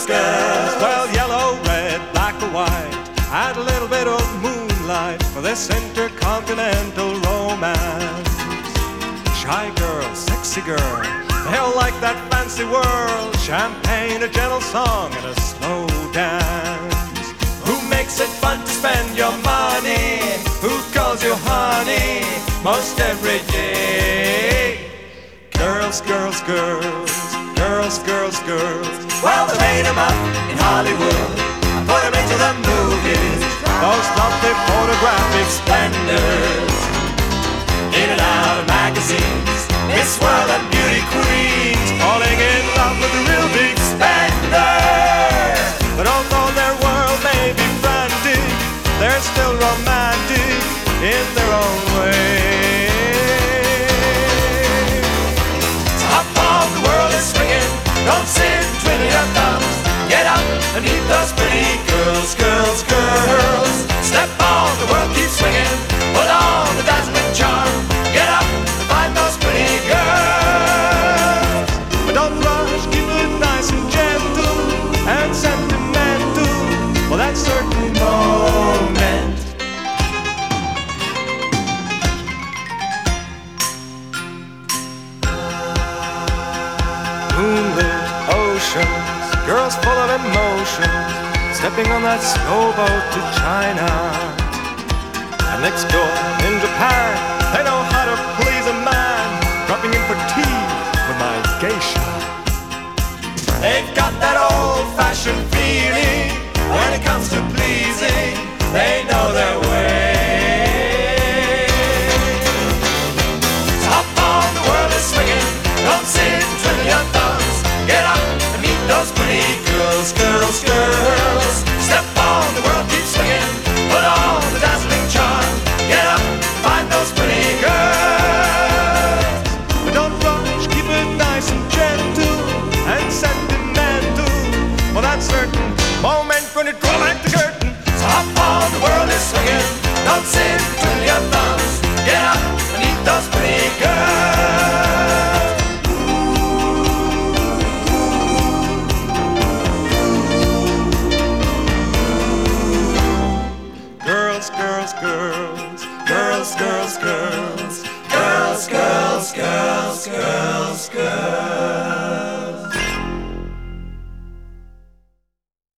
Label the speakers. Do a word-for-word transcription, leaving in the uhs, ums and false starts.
Speaker 1: girls. Well, yellow, red, black or white, and a little bit of moonlight for this intercontinental romance. Shy girl, sexy girl, they'll like that fancy world. Champagne, a gentle song, and a slow dance. Who makes it fun to spend your money? Who calls you honey most every day? Girls, girls, girls, girls, girls, girls. Well, they made them up in Hollywood and put them into the movies. Those lovely photographic splendors, in and out of magazines, Miss World and beauty queens, falling in love with the real big spender. But although their world may be frantic, they're still romantic in their own way. Top of the world is swinging, don't sit twiddling your thumbs. Get up and meet those pretty girls, girls, girls. Step on, the world keeps swinging, put on the dazzling charm. Get up and find those pretty girls. But don't rush, keep it nice and gentle and sentimental for that certain moment. Moonlit oceans, girls full of emotion, stepping on that slow boat to China. And next door in Japan, they know how to please a man, dropping in for tea with my geisha. They've got that old-fashioned feeling when it comes to pleasing. They know their way. Top on the world is swinging, don't sit and twiddle your thumbs. Get up and meet those pretty girls, girls, girls. Step on, the world keeps swinging, put on the dazzling charm. Get up, find those pretty girls. But don't rush, keep it nice and gentle and sentimental for that certain moment when it